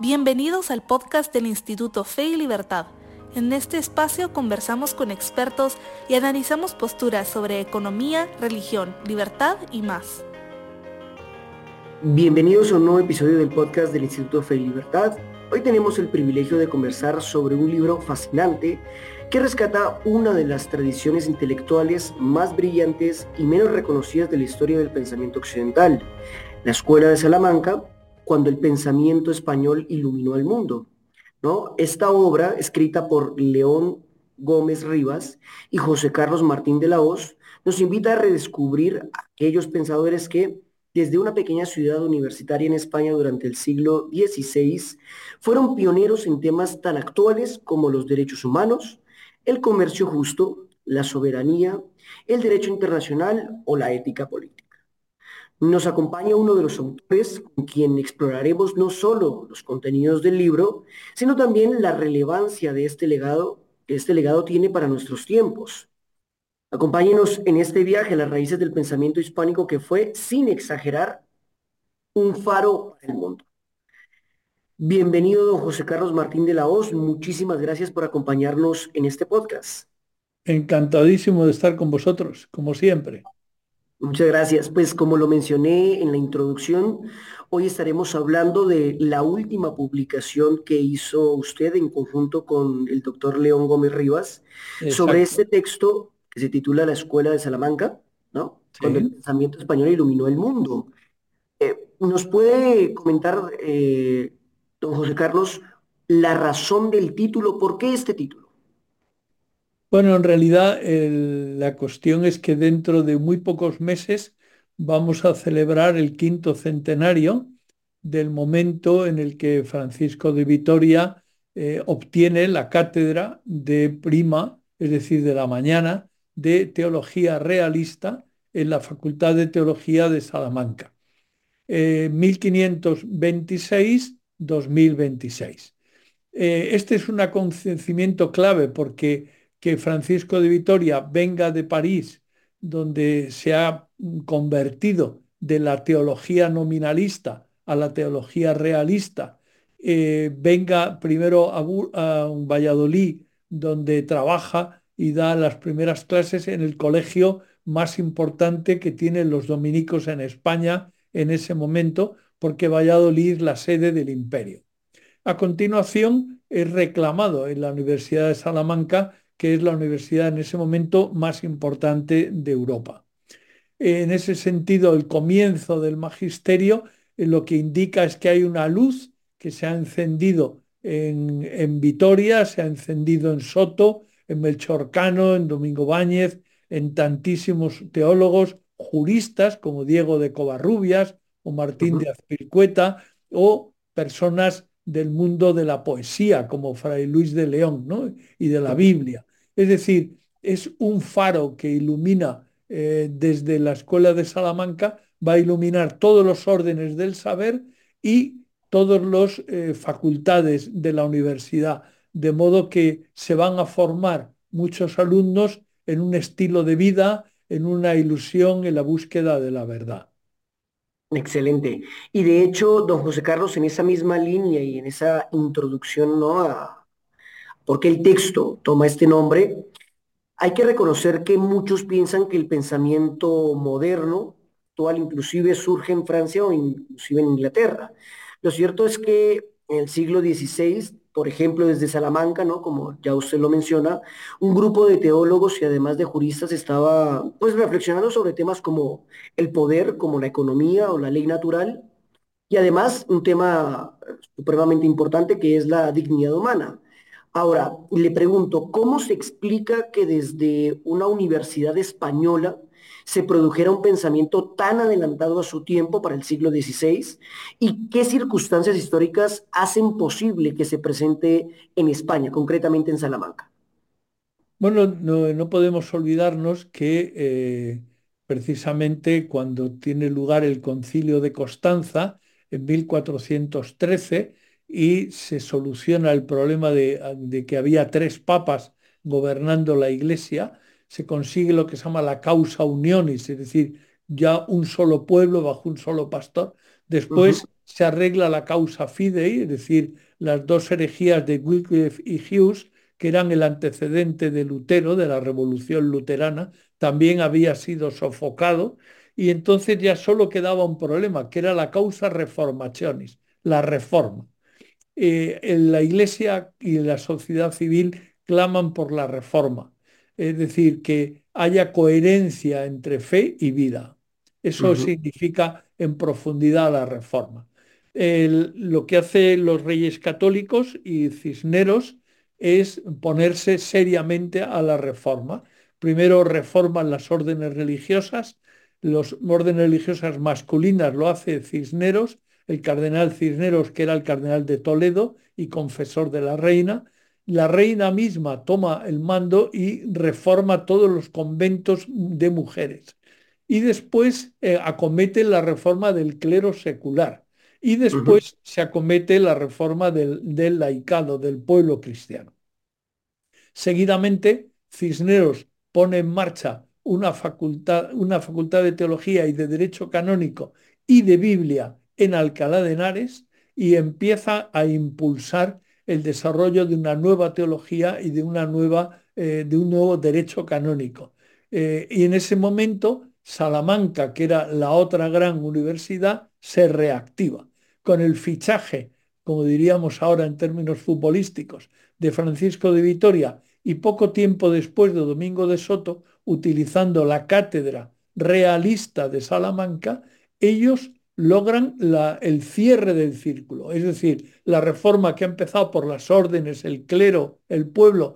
Bienvenidos al podcast del Instituto Fe y Libertad. En este espacio conversamos con expertos y analizamos posturas sobre economía, religión, libertad y más. Bienvenidos a un nuevo episodio del podcast del Instituto Fe y Libertad. Hoy tenemos el privilegio de conversar sobre un libro fascinante que rescata una de las tradiciones intelectuales más brillantes y menos reconocidas de la historia del pensamiento occidental, la Escuela de Salamanca, cuando el pensamiento español iluminó al mundo, ¿no? Esta obra, escrita por León Gómez Rivas y José Carlos Martín de la Hoz, nos invita a redescubrir a aquellos pensadores que desde una pequeña ciudad universitaria en España durante el siglo XVI, fueron pioneros en temas tan actuales como los derechos humanos, el comercio justo, la soberanía, el derecho internacional o la ética política. Nos acompaña uno de los autores con quien exploraremos no solo los contenidos del libro, sino también la relevancia de este legado que este legado tiene para nuestros tiempos. Acompáñenos en este viaje a las raíces del pensamiento hispánico que fue, sin exagerar, un faro para el mundo. Bienvenido, don José Carlos Martín de la Hoz. Muchísimas gracias por acompañarnos en este podcast. Encantadísimo de estar con vosotros, como siempre. Muchas gracias. Pues como lo mencioné en la introducción, hoy estaremos hablando de la última publicación que hizo usted en conjunto con el doctor León Gómez Rivas sobre Exacto. este texto que se titula La Escuela de Salamanca, ¿no? Cuando el Sí. pensamiento español iluminó el mundo. ¿Nos puede comentar, don José Carlos, la razón del título? ¿Por qué este título? Bueno, en realidad la cuestión es que dentro de muy pocos meses vamos a celebrar el quinto centenario del momento en el que Francisco de Vitoria obtiene la cátedra de prima, es decir, de la mañana, de Teología Realista en la Facultad de Teología de Salamanca. 1526-2026. Este es un acontecimiento clave porque que Francisco de Vitoria venga de París, donde se ha convertido de la teología nominalista a la teología realista, venga primero a Valladolid, donde trabaja y da las primeras clases en el colegio más importante que tienen los dominicos en España en ese momento, porque Valladolid es la sede del imperio. A continuación, es reclamado en la Universidad de Salamanca, que es la universidad en ese momento más importante de Europa. En ese sentido, el comienzo del magisterio lo que indica es que hay una luz que se ha encendido en Vitoria, se ha encendido en Soto, en Melchor Cano, en Domingo Báñez, en tantísimos teólogos, juristas como Diego de Covarrubias o Martín de Ujú. Azpilicueta, o personas del mundo de la poesía como Fray Luis de León, ¿no? Y de la Biblia. Es decir, es un faro que ilumina desde la Escuela de Salamanca, va a iluminar todos los órdenes del saber y todas las facultades de la universidad, de modo que se van a formar muchos alumnos en un estilo de vida, en una ilusión, en la búsqueda de la verdad. Excelente. Y de hecho, don José Carlos, en esa misma línea y en esa introducción, ¿no? A por qué el texto toma este nombre, hay que reconocer que muchos piensan que el pensamiento moderno, actual, inclusive surge en Francia o inclusive en Inglaterra. Lo cierto es que en el siglo XVI, por ejemplo, desde Salamanca, ¿no? Como ya usted lo menciona, un grupo de teólogos y además de juristas estaba pues reflexionando sobre temas como el poder, como la economía o la ley natural, y además un tema supremamente importante que es la dignidad humana. Ahora, le pregunto, ¿cómo se explica que desde una universidad española se produjera un pensamiento tan adelantado a su tiempo para el siglo XVI y qué circunstancias históricas hacen posible que se presente en España, concretamente en Salamanca? Bueno, no podemos olvidarnos que precisamente cuando tiene lugar el Concilio de Constanza en 1413 y se soluciona el problema de que había tres papas gobernando la Iglesia, se consigue lo que se llama la causa unionis, es decir, ya un solo pueblo bajo un solo pastor. Después Ujú. se arregla la causa fidei, es decir, las dos herejías de Wycliffe y Hughes, que eran el antecedente de Lutero, de la Revolución Luterana, también había sido sofocado y entonces ya solo quedaba un problema, que era la causa reformationis, la reforma. En la Iglesia y la sociedad civil claman por la reforma, es decir, que haya coherencia entre fe y vida. Eso Ujú, significa en profundidad la reforma. Lo que hacen los reyes católicos y Cisneros es ponerse seriamente a la reforma. Primero reforman las órdenes religiosas, las órdenes religiosas masculinas lo hace Cisneros, el cardenal Cisneros, que era el cardenal de Toledo y confesor de la reina. La reina misma toma el mando y reforma todos los conventos de mujeres. Y después acomete la reforma del clero secular. Y ujú. después se acomete la reforma del laicado, del pueblo cristiano. Seguidamente, Cisneros pone en marcha una facultad de teología y de derecho canónico y de Biblia en Alcalá de Henares y empieza a impulsar el desarrollo de una nueva teología y de un nuevo derecho canónico. Y en ese momento, Salamanca, que era la otra gran universidad, se reactiva con el fichaje, como diríamos ahora en términos futbolísticos, de Francisco de Vitoria y poco tiempo después de Domingo de Soto, utilizando la cátedra realista de Salamanca, ellos logran el cierre del círculo, es decir, la reforma que ha empezado por las órdenes, el clero, el pueblo,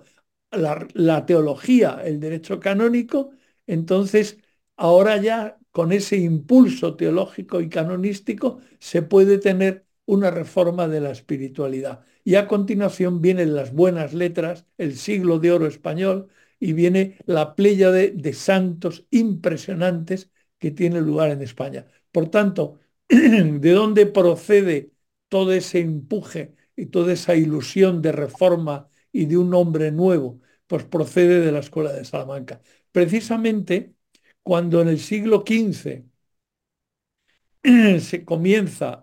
la teología, el derecho canónico, entonces ahora ya con ese impulso teológico y canonístico se puede tener una reforma de la espiritualidad. Y a continuación vienen las buenas letras, el siglo de oro español, y viene la pléyade de santos impresionantes que tiene lugar en España. Por tanto, ¿de dónde procede todo ese empuje y toda esa ilusión de reforma y de un hombre nuevo? Pues procede de la Escuela de Salamanca. Precisamente cuando en el siglo XV se comienza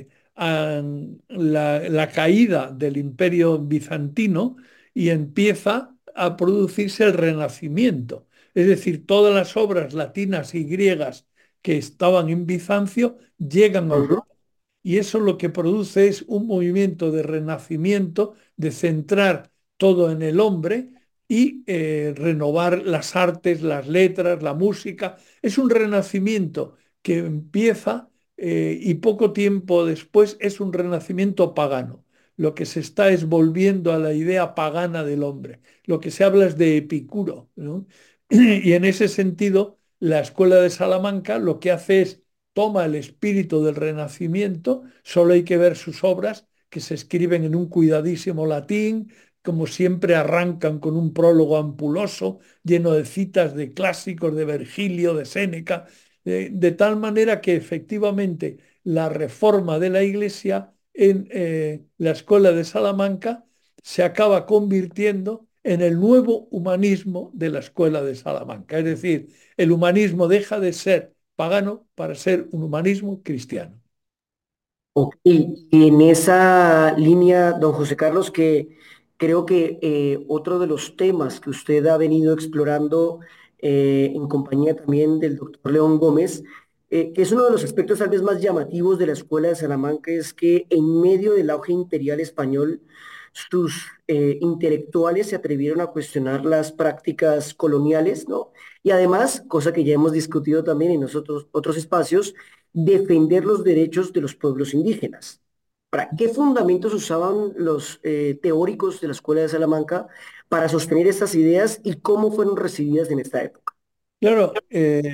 la caída del imperio bizantino y empieza a producirse el Renacimiento. Es decir, todas las obras latinas y griegas que estaban en Bizancio llegan a Ujú. Europa. Y eso lo que produce es un movimiento de renacimiento, de centrar todo en el hombre y renovar las artes, las letras, la música. Es un renacimiento que empieza y poco tiempo después es un renacimiento pagano. Lo que se está es volviendo a la idea pagana del hombre. Lo que se habla es de Epicuro, ¿no? Y en ese sentido, la Escuela de Salamanca lo que hace es toma el espíritu del Renacimiento, solo hay que ver sus obras que se escriben en un cuidadísimo latín, como siempre arrancan con un prólogo ampuloso, lleno de citas de clásicos, de Virgilio, de Séneca, de tal manera que efectivamente la reforma de la Iglesia en la Escuela de Salamanca se acaba convirtiendo en el nuevo humanismo de la Escuela de Salamanca. Es decir, el humanismo deja de ser pagano para ser un humanismo cristiano. Ok, y en esa línea, don José Carlos, que creo que otro de los temas que usted ha venido explorando en compañía también del doctor León Gómez, que es uno de los aspectos tal vez más llamativos de la Escuela de Salamanca, es que en medio del auge imperial español, sus intelectuales se atrevieron a cuestionar las prácticas coloniales, ¿no? Y además, cosa que ya hemos discutido también en nosotros otros espacios, defender los derechos de los pueblos indígenas. ¿Para qué fundamentos usaban los teóricos de la Escuela de Salamanca para sostener estas ideas y cómo fueron recibidas en esta época? Claro,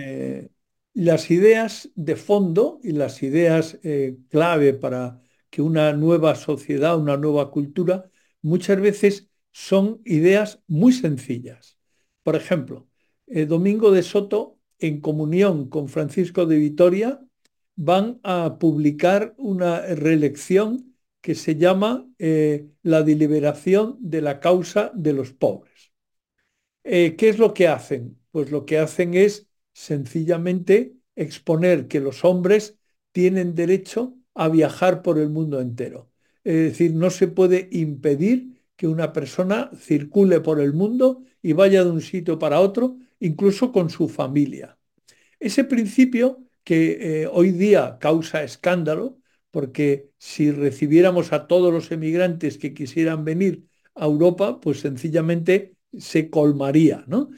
las ideas de fondo y las ideas clave para que una nueva sociedad, una nueva cultura, muchas veces son ideas muy sencillas. Por ejemplo, Domingo de Soto, en comunión con Francisco de Vitoria, van a publicar una reelección que se llama La deliberación de la causa de los pobres. ¿Qué es lo que hacen? Pues lo que hacen es sencillamente exponer que los hombres tienen derecho a viajar por el mundo entero. Es decir, no se puede impedir que una persona circule por el mundo y vaya de un sitio para otro, incluso con su familia. Ese principio que hoy día causa escándalo, porque si recibiéramos a todos los emigrantes que quisieran venir a Europa, pues sencillamente se colmaría, ¿no?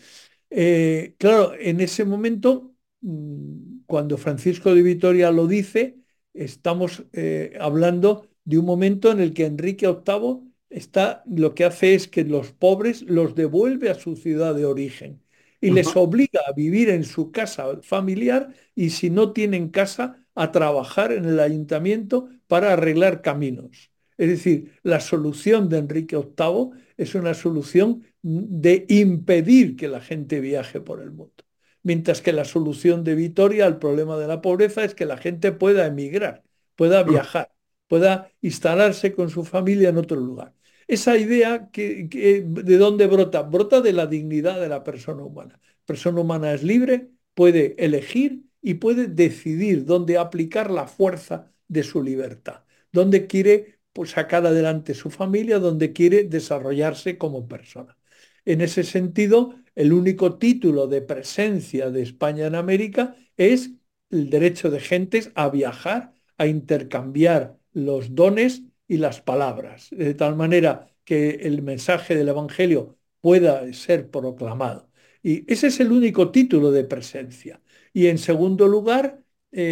Claro, en ese momento, cuando Francisco de Vitoria lo dice, estamos hablando de un momento en el que Enrique VIII lo que hace es que los pobres los devuelve a su ciudad de origen y les Ujú. obliga a vivir en su casa familiar y si no tienen casa, a trabajar en el ayuntamiento para arreglar caminos. Es decir, la solución de Enrique VIII es una solución de impedir que la gente viaje por el mundo. Mientras que la solución de Vitoria al problema de la pobreza es que la gente pueda emigrar, pueda viajar, pueda instalarse con su familia en otro lugar. Esa idea, ¿de dónde brota? Brota de la dignidad de la persona humana. La persona humana es libre, puede elegir y puede decidir dónde aplicar la fuerza de su libertad, dónde quiere pues, sacar adelante su familia, dónde quiere desarrollarse como persona. En ese sentido, el único título de presencia de España en América es el derecho de gentes a viajar, a intercambiar los dones y las palabras, de tal manera que el mensaje del Evangelio pueda ser proclamado. Y ese es el único título de presencia. Y en segundo lugar,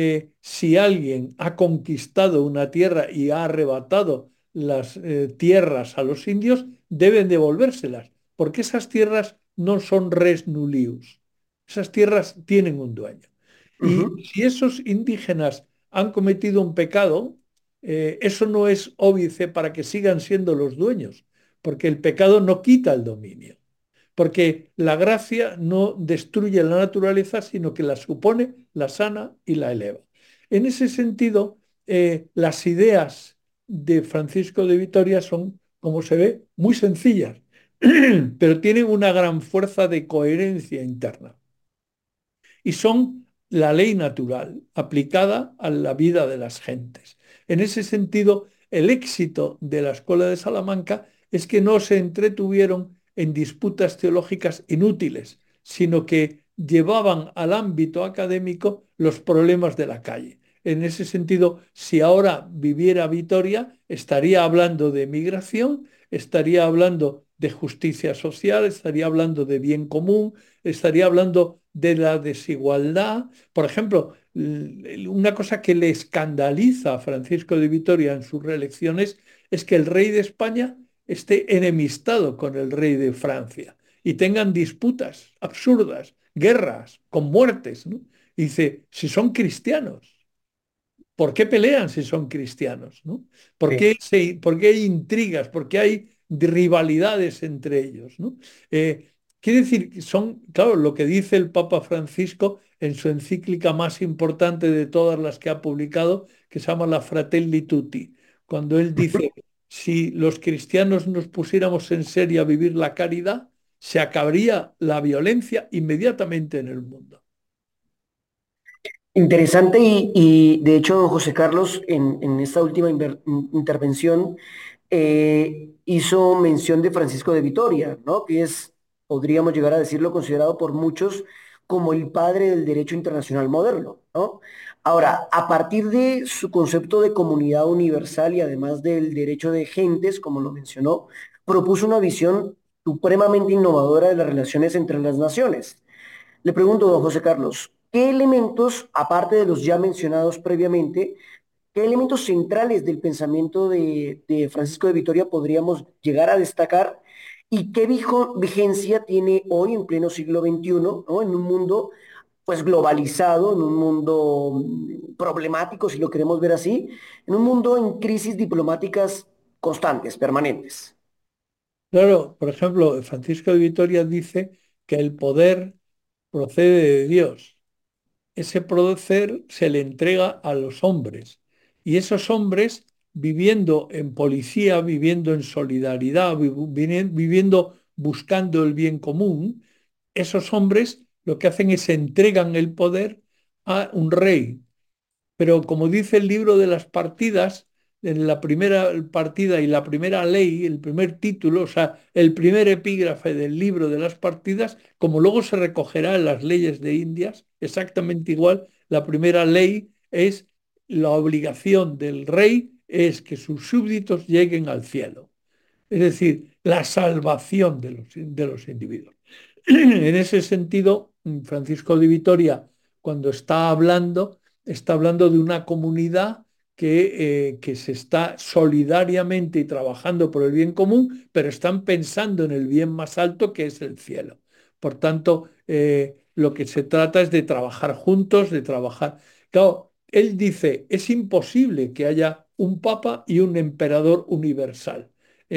si alguien ha conquistado una tierra y ha arrebatado las tierras a los indios, deben devolvérselas, porque esas tierras no son res nullius. Esas tierras tienen un dueño. Y Ujú. si esos indígenas han cometido un pecado, eso no es óbice para que sigan siendo los dueños, porque el pecado no quita el dominio, porque la gracia no destruye la naturaleza, sino que la supone, la sana y la eleva. En ese sentido, las ideas de Francisco de Vitoria son, como se ve, muy sencillas, pero tienen una gran fuerza de coherencia interna y son la ley natural aplicada a la vida de las gentes. En ese sentido, el éxito de la Escuela de Salamanca es que no se entretuvieron en disputas teológicas inútiles, sino que llevaban al ámbito académico los problemas de la calle. En ese sentido, si ahora viviera Vitoria, estaría hablando de migración, estaría hablando de justicia social, estaría hablando de bien común, estaría hablando de la desigualdad. Por ejemplo, una cosa que le escandaliza a Francisco de Vitoria en sus reelecciones es que el rey de España esté enemistado con el rey de Francia y tengan disputas absurdas, guerras, con muertes, ¿no? Y dice, si son cristianos. ¿Por qué pelean si son cristianos? ¿No? Sí. Por qué hay intrigas? ¿Por qué hay rivalidades entre ellos? ¿No? Quiere decir que son, claro, lo que dice el Papa Francisco en su encíclica más importante de todas las que ha publicado, que se llama la Fratelli Tutti, cuando él dice, si los cristianos nos pusiéramos en serio a vivir la caridad, se acabaría la violencia inmediatamente en el mundo. Interesante y, de hecho, don José Carlos, en esta última intervención, hizo mención de Francisco de Vitoria, ¿no? Que es, podríamos llegar a decirlo, considerado por muchos como el padre del derecho internacional moderno, ¿no? Ahora, a partir de su concepto de comunidad universal y además del derecho de gentes, como lo mencionó, propuso una visión supremamente innovadora de las relaciones entre las naciones. Le pregunto, don José Carlos, ¿qué elementos, aparte de los ya mencionados previamente, qué elementos centrales del pensamiento de Francisco de Vitoria podríamos llegar a destacar y qué vigencia tiene hoy en pleno siglo XXI, ¿no? En un mundo pues globalizado, en un mundo problemático, si lo queremos ver así, en un mundo en crisis diplomáticas constantes, permanentes. Claro, por ejemplo, Francisco de Vitoria dice que el poder procede de Dios. Ese poder se le entrega a los hombres y esos hombres viviendo en policía, viviendo en solidaridad, viviendo buscando el bien común, esos hombres lo que hacen es entregan el poder a un rey pero como dice el libro de las partidas, en la primera partida y la primera ley, el primer título, o sea, el primer epígrafe del libro de las partidas, como luego se recogerá en las leyes de Indias, exactamente igual, la primera ley es la obligación del rey es que sus súbditos lleguen al cielo, es decir, la salvación de los individuos. En ese sentido, Francisco de Vitoria, cuando está hablando de una comunidad que se está solidariamente y trabajando por el bien común, pero están pensando en el bien más alto, que es el cielo. Por tanto, lo que se trata es de trabajar juntos, de trabajar. Claro, él dice, es imposible que haya un papa y un emperador universal.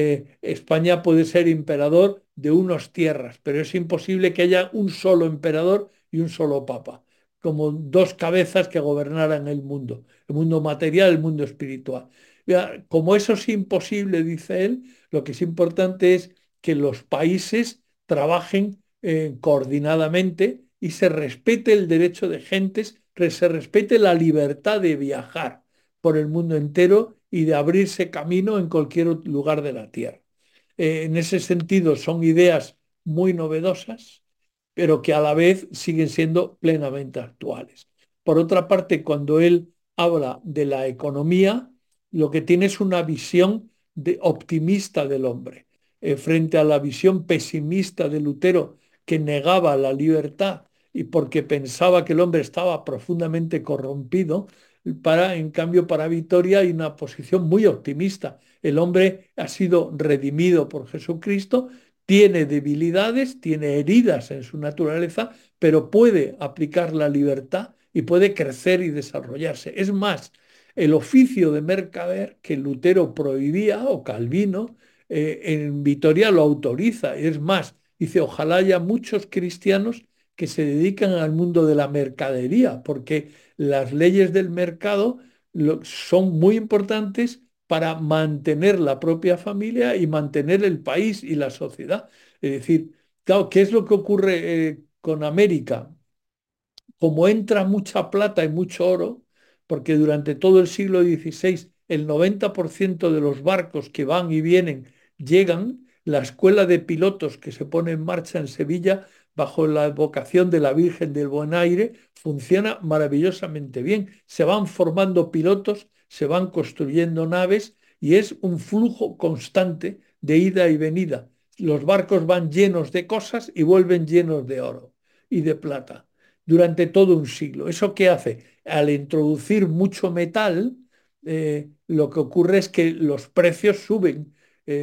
España puede ser emperador de unas tierras, pero es imposible que haya un solo emperador y un solo papa, como dos cabezas que gobernaran el mundo material, el mundo espiritual. Ya, como eso es imposible, dice él, lo que es importante es que los países trabajen coordinadamente y se respete el derecho de gentes, se respete la libertad de viajar por el mundo entero y de abrirse camino en cualquier lugar de la tierra. En ese sentido, son ideas muy novedosas, pero que a la vez siguen siendo plenamente actuales. Por otra parte, cuando él habla de la economía, lo que tiene es una visión optimista del hombre, frente a la visión pesimista de Lutero, que negaba la libertad y porque pensaba que el hombre estaba profundamente corrompido. En cambio, para Vitoria hay una posición muy optimista. El hombre ha sido redimido por Jesucristo, tiene debilidades, tiene heridas en su naturaleza, pero puede aplicar la libertad y puede crecer y desarrollarse. Es más, el oficio de mercader que Lutero prohibía, o Calvino, en Vitoria lo autoriza. Es más, dice, ojalá haya muchos cristianos que se dedican al mundo de la mercadería, porque las leyes del mercado son muy importantes para mantener la propia familia y mantener el país y la sociedad. Es decir, claro, ¿qué es lo que ocurre con América? Como entra mucha plata y mucho oro, porque durante todo el siglo XVI el 90% de los barcos que van y vienen llegan, la escuela de pilotos que se pone en marcha en Sevilla bajo la advocación de la Virgen del Buen Aire funciona maravillosamente bien. Se van formando pilotos, se van construyendo naves y es un flujo constante de ida y venida. Los barcos van llenos de cosas y vuelven llenos de oro y de plata durante todo un siglo. ¿Eso qué hace? Al introducir mucho metal, lo que ocurre es que los precios suben.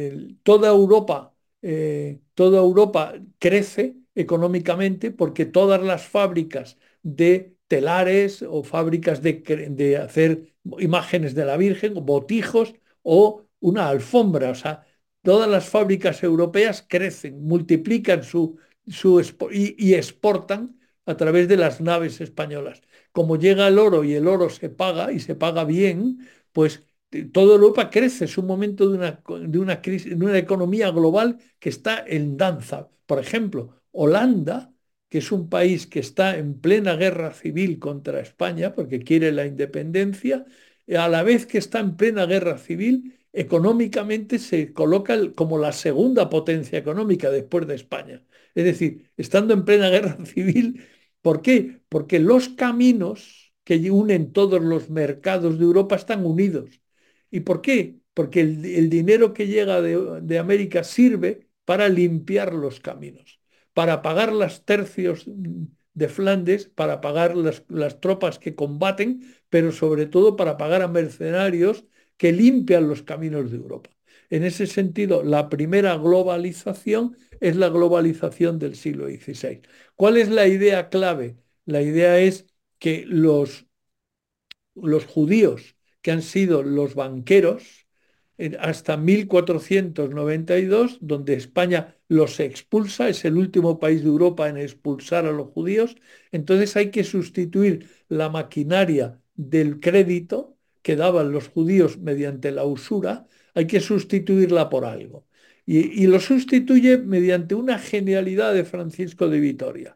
Toda Europa crece económicamente porque todas las fábricas de telares o fábricas de hacer imágenes de la Virgen, o botijos o una alfombra, o sea, todas las fábricas europeas crecen, multiplican y exportan a través de las naves españolas. Como llega el oro y el oro se paga y se paga bien, pues toda Europa crece. Es un momento de una crisis, de una economía global que está en danza. Por ejemplo, Holanda, que es un país que está en plena guerra civil contra España porque quiere la independencia, a la vez que está en plena guerra civil, económicamente se coloca como la segunda potencia económica después de España. Es decir, estando en plena guerra civil, ¿por qué? Porque los caminos que unen todos los mercados de Europa están unidos. ¿Y por qué? Porque el dinero que llega de América sirve para limpiar los caminos, para pagar los tercios de Flandes, para pagar las tropas que combaten, pero sobre todo para pagar a mercenarios que limpian los caminos de Europa. En ese sentido, la primera globalización es la globalización del siglo XVI. ¿Cuál es la idea clave? La idea es que los judíos, que han sido los banqueros, hasta 1492, donde España los expulsa, es el último país de Europa en expulsar a los judíos, entonces hay que sustituir la maquinaria del crédito que daban los judíos mediante la usura, hay que sustituirla por algo. Y lo sustituye mediante una genialidad de Francisco de Vitoria.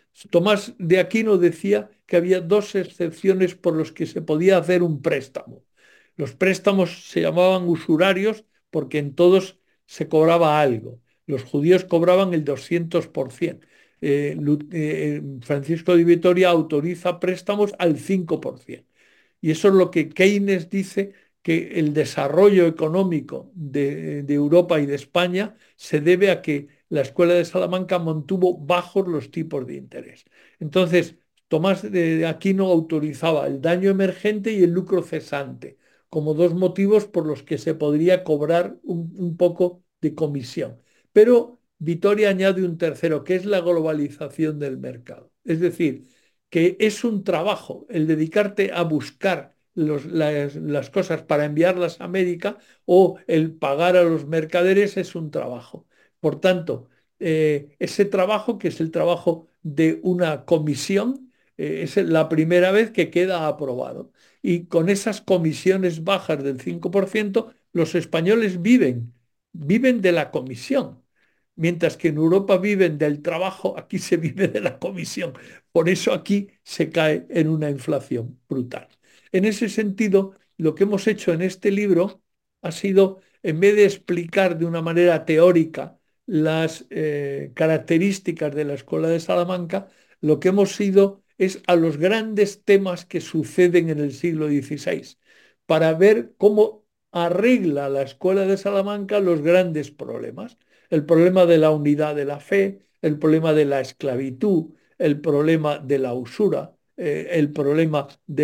Tomás de Aquino decía que había dos excepciones por las que se podía hacer un préstamo. Los préstamos se llamaban usurarios porque en todos se cobraba algo. Los judíos cobraban el 200%. Francisco de Vitoria autoriza préstamos al 5%. Y eso es lo que Keynes dice, que el desarrollo económico de Europa y de España se debe a que la Escuela de Salamanca mantuvo bajos los tipos de interés. Entonces, Tomás de Aquino autorizaba el daño emergente y el lucro cesante como dos motivos por los que se podría cobrar un poco de comisión. Pero Vitoria añade un tercero, que es la globalización del mercado. Es decir, que es un trabajo el dedicarte a buscar las cosas para enviarlas a América, o el pagar a los mercaderes es un trabajo. Por tanto, ese trabajo, que es el trabajo de una comisión, es la primera vez que queda aprobado. Y con esas comisiones bajas del 5%, los españoles viven de la comisión. Mientras que en Europa viven del trabajo, aquí se vive de la comisión. Por eso aquí se cae en una inflación brutal. En ese sentido, lo que hemos hecho en este libro ha sido, en vez de explicar de una manera teórica las características de la Escuela de Salamanca, lo que hemos ido es a los grandes temas que suceden en el siglo XVI, para ver cómo arregla la Escuela de Salamanca los grandes problemas. El problema de la unidad de la fe, el problema de la esclavitud, el problema de la usura, el problema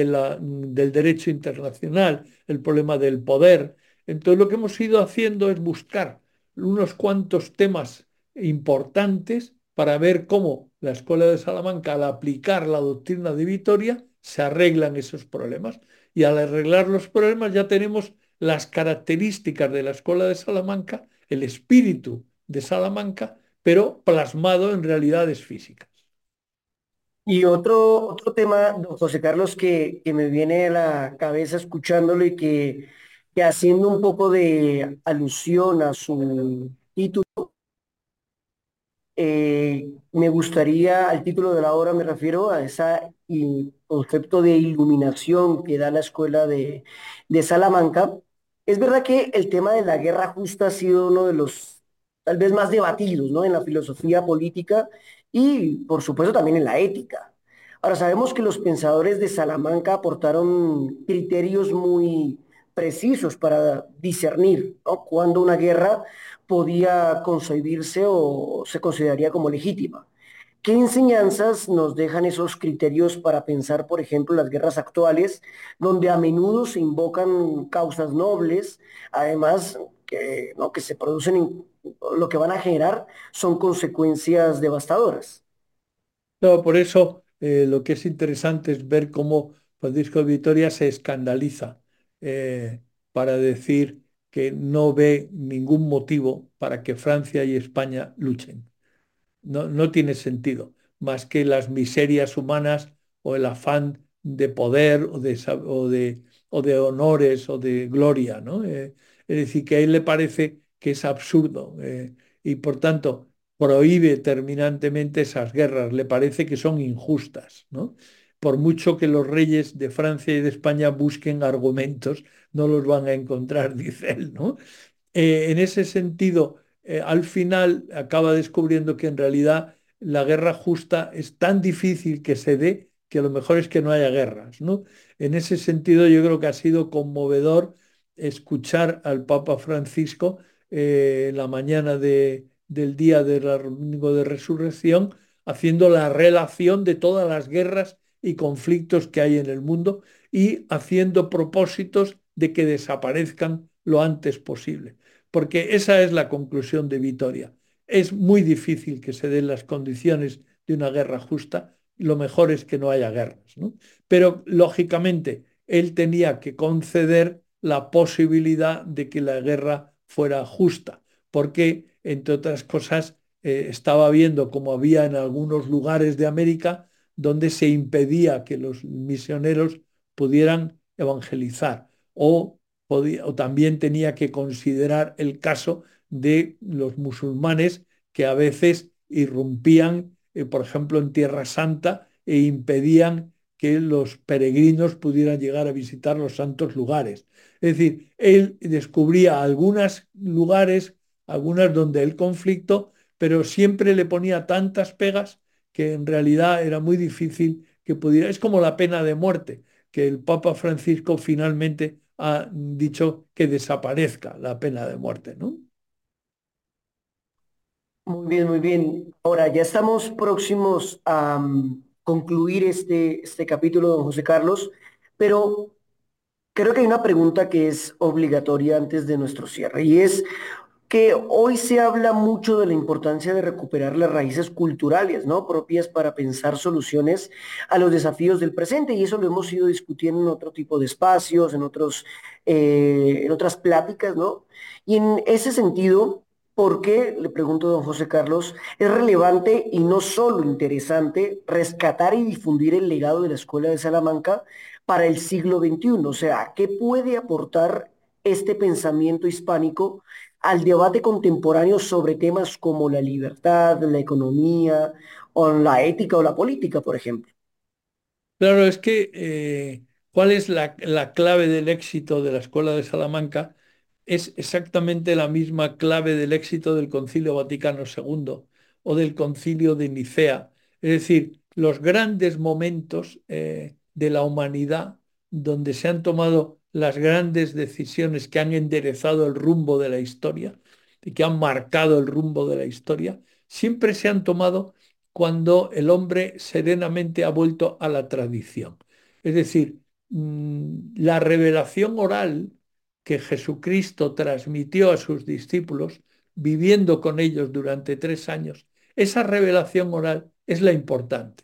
del derecho internacional, el problema del poder. Entonces lo que hemos ido haciendo es buscar unos cuantos temas importantes para ver cómo la Escuela de Salamanca, al aplicar la doctrina de Vitoria, se arreglan esos problemas. Y al arreglar los problemas ya tenemos las características de la Escuela de Salamanca, el espíritu de Salamanca, pero plasmado en realidades físicas. Y otro tema, don José Carlos, que me viene a la cabeza escuchándolo y que haciendo un poco de alusión a su título, me gustaría, al título de la obra me refiero a ese concepto de iluminación que da la escuela de Salamanca. Es verdad que el tema de la guerra justa ha sido uno de los tal vez más debatidos, ¿no? En la filosofía política y por supuesto también en la ética. Ahora sabemos que los pensadores de Salamanca aportaron criterios muy precisos para discernir, ¿no? Cuando una guerra podía concebirse o se consideraría como legítima. ¿Qué enseñanzas nos dejan esos criterios para pensar, por ejemplo, las guerras actuales, donde a menudo se invocan causas nobles, además que, ¿no? que se producen, lo que van a generar son consecuencias devastadoras? No, por eso lo que es interesante es ver cómo Francisco de Vitoria se escandaliza para decir que no ve ningún motivo para que Francia y España luchen. No, no tiene sentido, más que las miserias humanas o el afán de poder o de honores o de gloria, ¿no? Es decir, que a él le parece que es absurdo, y por tanto prohíbe terminantemente esas guerras, le parece que son injustas, ¿no? Por mucho que los reyes de Francia y de España busquen argumentos, no los van a encontrar, dice él, ¿no? En ese sentido, al final acaba descubriendo que en realidad la guerra justa es tan difícil que se dé que lo mejor es que no haya guerras, ¿no? En ese sentido, yo creo que ha sido conmovedor escuchar al Papa Francisco la mañana del día del domingo de Resurrección, haciendo la relación de todas las guerras y conflictos que hay en el mundo y haciendo propósitos de que desaparezcan lo antes posible, porque esa es la conclusión de Vitoria. Es muy difícil que se den las condiciones de una guerra justa, lo mejor es que no haya guerras, ¿no? Pero lógicamente él tenía que conceder la posibilidad de que la guerra fuera justa, porque entre otras cosas estaba viendo como había en algunos lugares de América donde se impedía que los misioneros pudieran evangelizar, o también tenía que considerar el caso de los musulmanes que a veces irrumpían por ejemplo, en Tierra Santa, e impedían que los peregrinos pudieran llegar a visitar los santos lugares. Es decir, él descubría algunos lugares, algunas donde el conflicto, pero siempre le ponía tantas pegas que en realidad era muy difícil que pudiera. Es como la pena de muerte, que el Papa Francisco finalmente ha dicho que desaparezca la pena de muerte, ¿no? Muy bien, muy bien. Ahora, ya estamos próximos a concluir este capítulo, don José Carlos, pero creo que hay una pregunta que es obligatoria antes de nuestro cierre y es que hoy se habla mucho de la importancia de recuperar las raíces culturales, ¿no? Propias para pensar soluciones a los desafíos del presente y eso lo hemos ido discutiendo en otro tipo de espacios, en otras pláticas, ¿no? Y en ese sentido, ¿por qué, le pregunto a don José Carlos, es relevante y no solo interesante rescatar y difundir el legado de la Escuela de Salamanca para el siglo XXI? O sea, ¿qué puede aportar este pensamiento hispánico al debate contemporáneo sobre temas como la libertad, la economía, o la ética o la política, por ejemplo? Claro, es que ¿cuál es la clave del éxito de la Escuela de Salamanca? Es exactamente la misma clave del éxito del Concilio Vaticano II o del Concilio de Nicea. Es decir, los grandes momentos de la humanidad donde se han tomado las grandes decisiones que han enderezado el rumbo de la historia y que han marcado el rumbo de la historia, siempre se han tomado cuando el hombre serenamente ha vuelto a la tradición. Es decir, la revelación oral que Jesucristo transmitió a sus discípulos, viviendo con ellos durante 3 años, esa revelación oral es la importante.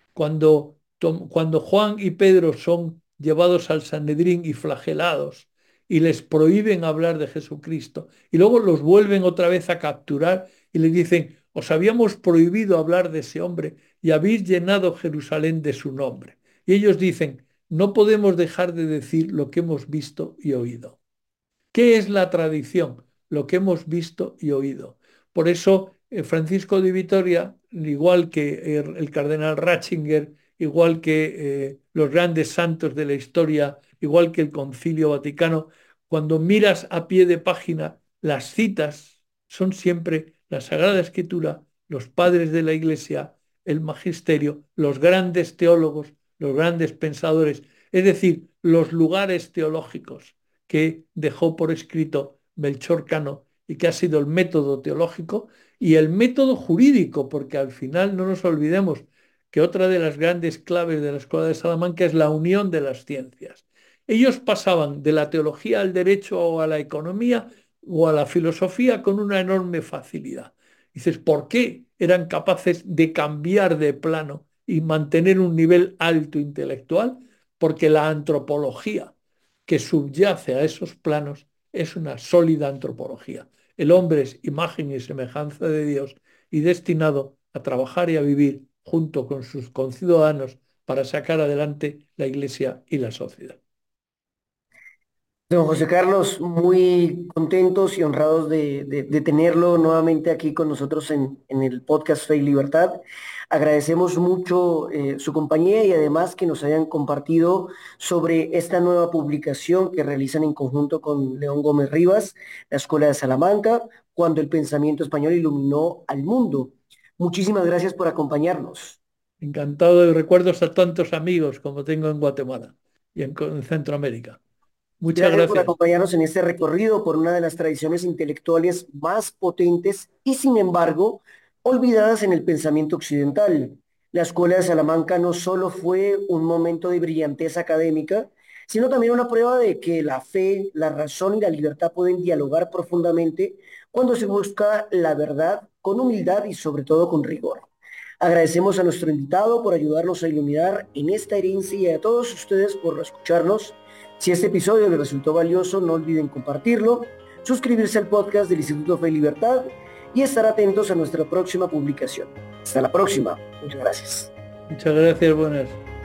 Cuando Juan y Pedro son llevados al Sanedrín y flagelados y les prohíben hablar de Jesucristo y luego los vuelven otra vez a capturar y les dicen, os habíamos prohibido hablar de ese hombre y habéis llenado Jerusalén de su nombre. Y ellos dicen, no podemos dejar de decir lo que hemos visto y oído. ¿Qué es la tradición? Lo que hemos visto y oído. Por eso, Francisco de Vitoria, igual que el cardenal Ratzinger, igual que los grandes santos de la historia, igual que el Concilio Vaticano, cuando miras a pie de página, las citas son siempre la Sagrada Escritura, los padres de la Iglesia, el magisterio, los grandes teólogos, los grandes pensadores, es decir, los lugares teológicos que dejó por escrito Melchor Cano y que ha sido el método teológico y el método jurídico, porque al final no nos olvidemos que otra de las grandes claves de la Escuela de Salamanca es la unión de las ciencias. Ellos pasaban de la teología al derecho o a la economía o a la filosofía con una enorme facilidad. Dices, ¿por qué eran capaces de cambiar de plano y mantener un nivel alto intelectual? Porque la antropología que subyace a esos planos es una sólida antropología. El hombre es imagen y semejanza de Dios y destinado a trabajar y a vivir junto con sus conciudadanos para sacar adelante la Iglesia y la sociedad. Don José Carlos, muy contentos y honrados de tenerlo nuevamente aquí con nosotros en el podcast Fe y Libertad. Agradecemos mucho su compañía y además que nos hayan compartido sobre esta nueva publicación que realizan en conjunto con León Gómez Rivas, la Escuela de Salamanca, cuando el pensamiento español iluminó al mundo. Muchísimas gracias por acompañarnos. Encantado de recuerdos a tantos amigos como tengo en Guatemala y en Centroamérica. Muchas Gracias por gracias. acompañarnos en este recorrido por una de las tradiciones intelectuales más potentes y, sin embargo, olvidadas en el pensamiento occidental. La Escuela de Salamanca no solo fue un momento de brillantez académica, sino también una prueba de que la fe, la razón y la libertad pueden dialogar profundamente cuando se busca la verdad con humildad y sobre todo con rigor. Agradecemos a nuestro invitado por ayudarnos a iluminar en esta herencia y a todos ustedes por escucharnos. Si este episodio les resultó valioso, no olviden compartirlo, suscribirse al podcast del Instituto Fe y Libertad y estar atentos a nuestra próxima publicación. Hasta la próxima. Muchas gracias. Muchas gracias, buenas.